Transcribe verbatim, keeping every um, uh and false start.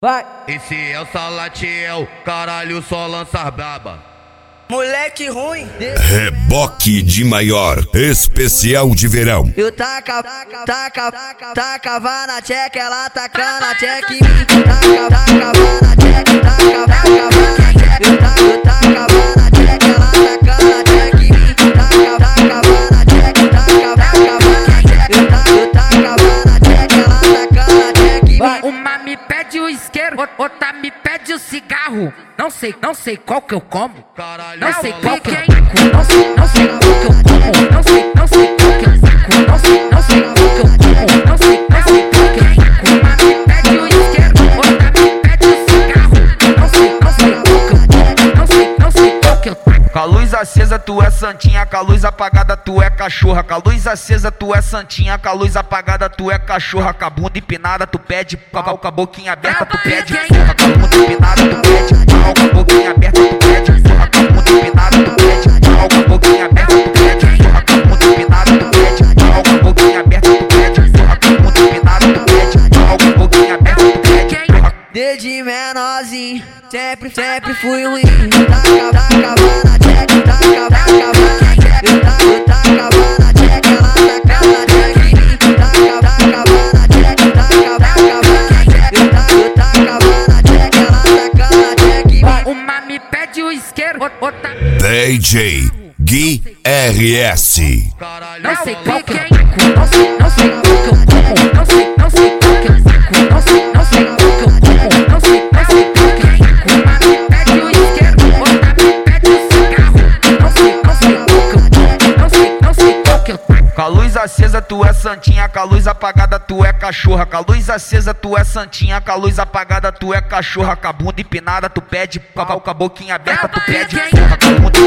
Vai. Esse é o Salatiel, caralho, só lança braba. Moleque ruim. Reboque de maior, especial de verão. Eu taca, taca, tacava na tcheca, ela taca na tcheca em mim. Taca, tacava na tcheca, taca, tacava na tcheca. Eu taca, eu tacava na tcheca, ela taca na tcheca em mim. Taca, tacava na tcheca, taca, tacava na tcheca. Eu taca, eu tacava na tcheca, ela taca na tcheca em mim. Uma me pede o isqueiro, outra me pede o cigarro. Não sei, não sei qual que eu como. Caralho, Não sei qual que eu é. taco. Não sei, não sei qual que eu como. Não sei, não sei qual que eu taco. Não sei, não sei qual que eu como. Não sei, não sei qual que eu taco. Uma me pede o isqueiro, outra me pede o cigarro. Não sei, não sei qual que eu como. Não sei, não sei qual que eu taco. Com a luz acesa tu é santinha, com a luz apagada tu é cachorra. Com a luz acesa tu é santinha, com a luz apagada tu é cachorra. Com a bunda empinada tu pede pau, com a boquinha aberta tu pede porra. Com a bunda empinada tu pede pau, com a boquinha aberta tu pede porra. Com a bunda empinada tu pede pau, com a boquinha aberta tu pede porra. Com a bunda empinada tu pede pau, com a boquinha aberta tu pede porra. Com a bunda empinada tu pede pau, com a boquinha aberta tu pede porra. Desde menorzinho, sempre, sempre fui ruim. Taca, tacava na tcheca, taca, tacava na tcheca. Eu taca, eu tacava na tcheca, ela taca na tcheca em mim. Taca, tacava na tcheca, taca, tacava na tcheca. Eu taca, eu tacava na tcheca, ela taca na tcheca em mim. Uma me pede o isqueiro, outra... D J Gui R S. Caralho, Não sei qual que eu é. taco. Não sei, não sei qual que eu como. Não sei, não sei qual que eu taco. Não sei, não sei qual que eu como. Não sei, não sei qual que eu taco. Uma me pede o isqueiro, outra me pede o cigarro. Não sei, não sei qual que eu como. Não sei, não sei qual que eu taco. Com a luz acesa tu é santinha, com a luz apagada tu é cachorra. Com a luz acesa tu é santinha, com a luz apagada tu é cachorra. Com a bunda empinada tu pede pau, com a boquinha aberta tu pede porra. Com a bunda